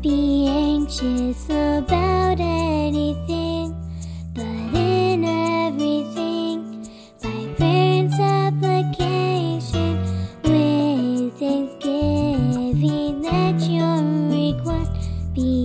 be anxious about anything, but in everything, by prayer and supplication, with thanksgiving, let your request be